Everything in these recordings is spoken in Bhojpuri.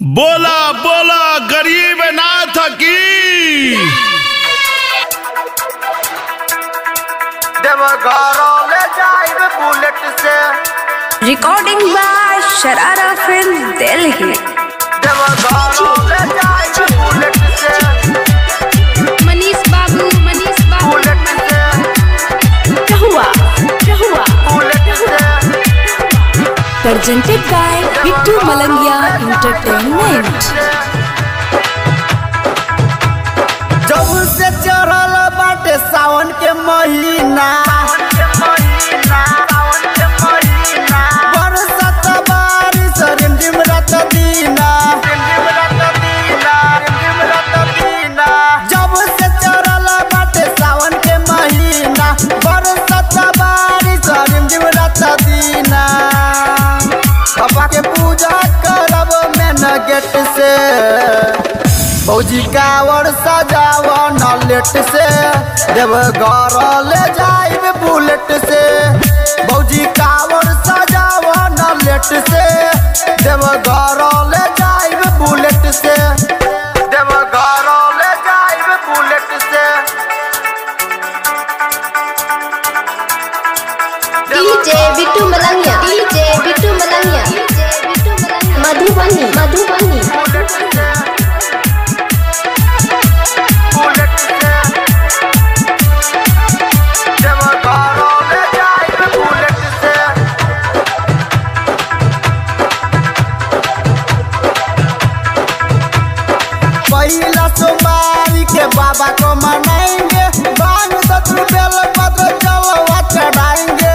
बोला बोला गरीब नाथ की। देवघरों ले जाइब बुलेट से। Recording by Sharara film Delhi. देवघरों ले जाइब बुलेट से। मनीष बाबू बुलेट से। क्या हुआ बुलेट से। Presented by Bittu Malangiya entertainment. जब से चढ़ल बाटे सावन के महीना, बरसत बारिश रिमझिम रात दीना। जब से चढ़ल बाटे सावन के महीना, बरसत बारिश रिमझिम रात दीना। बाबा के पूजा करब मेन गेट से, फौजी कांवर सजाव नलेट से। देवघर ले जाइब बुलेट से, फौजी कांवर सजाव नलेट से। देवघर ले जाइब बुलेट से। देवघर ले जाइब बुलेट से। डीजे बिट्टू मलंगिया मधुबनी पहिला सोमवारी के बाबा को मनाएंगे, बांग दतु बेल पत्र जलवा चढ़ाएंगे।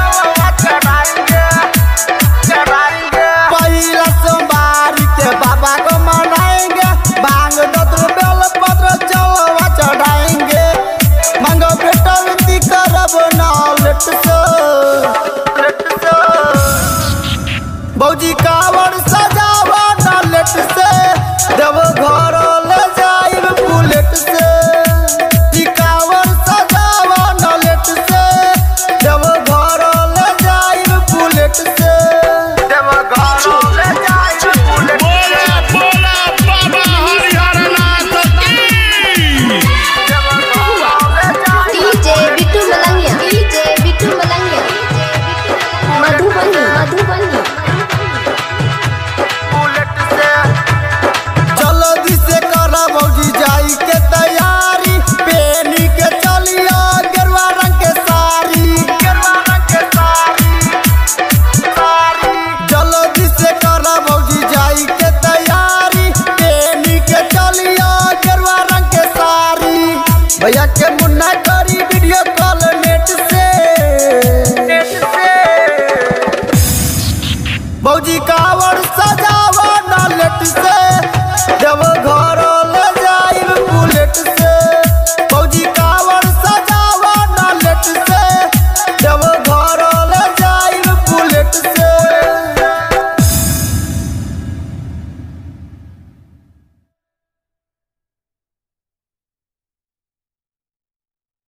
पहिला सोमवारी के बाबा को मनाएंगे, बांग दतु बेल पत्र जलवा चढ़ाएंगे। मांगो बेटा विनती करब नलेट से। भौजी कांवर सजावा नलेट से। देवघर